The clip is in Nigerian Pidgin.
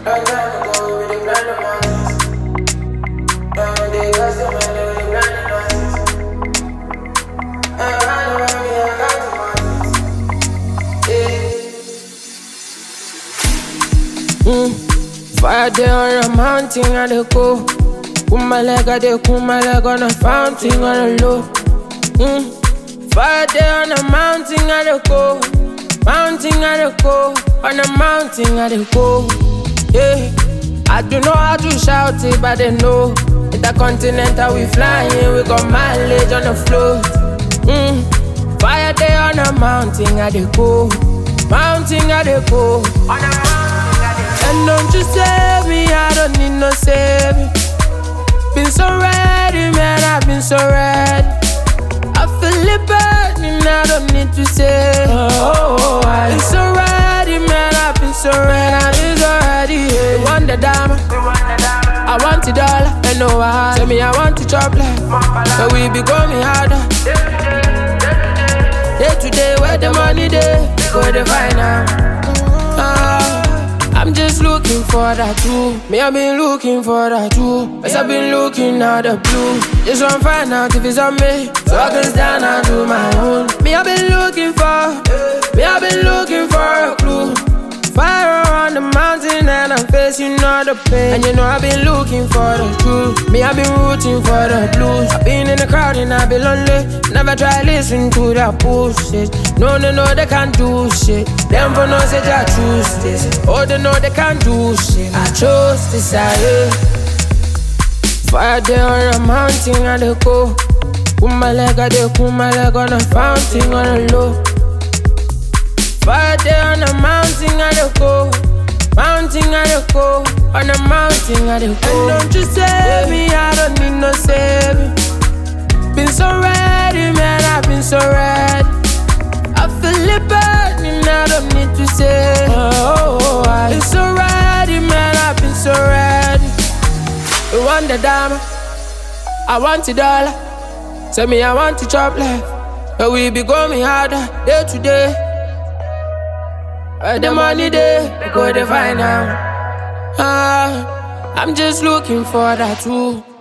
Long time ago, we really blind the mountains. They got so many, we blind the mountains. I ran around me, I got the mountains. Fire there on a mountain, I dey go. Put my leg on a fountain on the low. Fire there on a mountain, I dey go. Mountain, I dey go. On a mountain, I dey go. Yeah, I don't know how to shout it, but they know. Intercontinental, we flying, we got mileage on the float. Fire there on a mountain, I dey go. Mountain, I dey go. On a mountain, I dey go. And don't you save me, I don't need no saving. Been so ready, man, I've been so ready. I feel it burning, I don't need to say. I've been so ready, man, I've been so ready. I've been so ready, yeah. We want the diamond, I want the dollar, and no I. Tell me I want to chop life, but we be going harder. Day to day, where the money day, go to find out. I'm just looking for that too. Me, I've been looking for that too. Yes, I've been looking at the blue. Just wanna find out if it's on me, so I can stand and do my own. Me, I've been looking for a clue. Fire on the mountain and I'm facing all the pain. And you know I've been looking for the truth. Me, I've been rooting for the blues. I've been in the crowd and I've been lonely. Never try listen to that bullshit. No, they can't do shit. Them for no say I choose this. Oh, they know they can't do shit. I chose this, Fire there on a mountain and they go. Put my leg on a fountain on the low. Fire there on a mountain and they go. Mountain and they go. On a mountain and they go. And don't you save me, I don't need no saving. Been so ready, man, I've been so ready. I feel it burning, I don't need to say. I've been so ready, man, I've been so ready. You want the diamond, I want the dollar. Tell me I want to chop life, but we be going harder day to day. Where the money day, we go to find out. I'm just looking for that too.